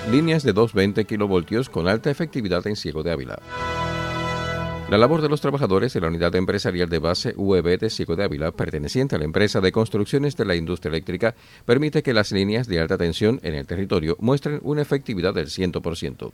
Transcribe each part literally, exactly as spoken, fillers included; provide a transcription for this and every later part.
líneas de doscientos veinte kilovoltios con alta efectividad en Ciego de Ávila. La labor de los trabajadores de la Unidad Empresarial de Base U E B de Ciego de Ávila, perteneciente a la empresa de construcciones de la industria eléctrica, permite que las líneas de alta tensión en el territorio muestren una efectividad del cien por ciento.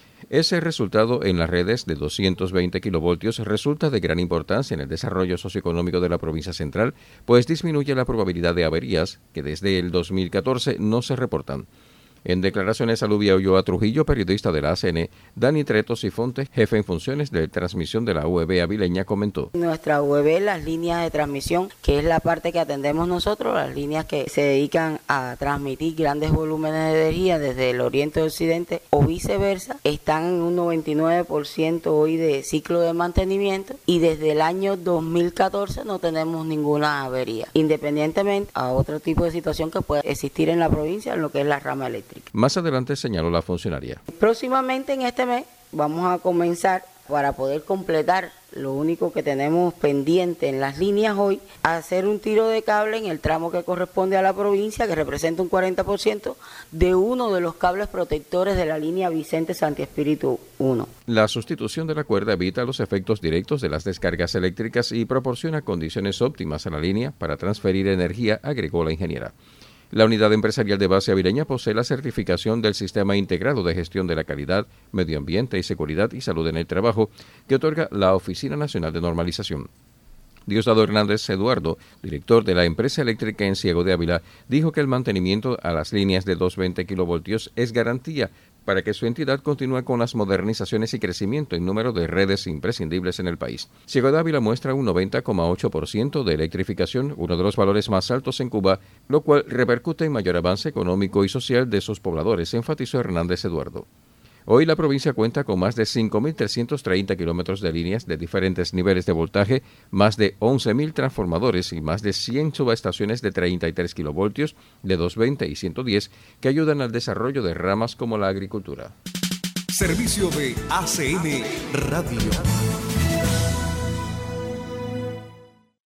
Ese resultado en las redes de doscientos veinte kilovoltios resulta de gran importancia en el desarrollo socioeconómico de la provincia central, pues disminuye la probabilidad de averías que desde el dos mil catorce no se reportan. En declaraciones a Lubia Ulloa Trujillo, periodista de la A C N, Dani Treto Sifonte, jefe en funciones de transmisión de la U E B avileña, comentó. Nuestra U E B, las líneas de transmisión, que es la parte que atendemos nosotros, las líneas que se dedican a transmitir grandes volúmenes de energía desde el oriente al occidente o viceversa, están en un noventa y nueve por ciento hoy de ciclo de mantenimiento y desde el año dos mil catorce no tenemos ninguna avería, independientemente a otro tipo de situación que pueda existir en la provincia en lo que es la rama eléctrica. Más adelante señaló la funcionaria. Próximamente en este mes vamos a comenzar, para poder completar lo único que tenemos pendiente en las líneas hoy, a hacer un tiro de cable en el tramo que corresponde a la provincia, que representa un cuarenta por ciento de uno de los cables protectores de la línea Vicente Santi Espíritu uno. La sustitución de la cuerda evita los efectos directos de las descargas eléctricas y proporciona condiciones óptimas a la línea para transferir energía, agregó la ingeniera. La Unidad Empresarial de Base avileña posee la certificación del Sistema Integrado de Gestión de la Calidad, Medio Ambiente y Seguridad y Salud en el Trabajo, que otorga la Oficina Nacional de Normalización. Diosdado Hernández Eduardo, director de la empresa eléctrica en Ciego de Ávila, dijo que el mantenimiento a las líneas de doscientos veinte kilovoltios es garantía para que su entidad continúe con las modernizaciones y crecimiento en número de redes imprescindibles en el país. Ciego de Ávila muestra un noventa coma ocho por ciento de electrificación, uno de los valores más altos en Cuba, lo cual repercute en mayor avance económico y social de sus pobladores, enfatizó Hernández Eduardo. Hoy la provincia cuenta con más de cinco mil trescientos treinta kilómetros de líneas de diferentes niveles de voltaje, más de once mil transformadores y más de cien subestaciones de treinta y tres kilovoltios, de doscientos veinte y ciento diez, que ayudan al desarrollo de ramas como la agricultura. Servicio de A C N Radio.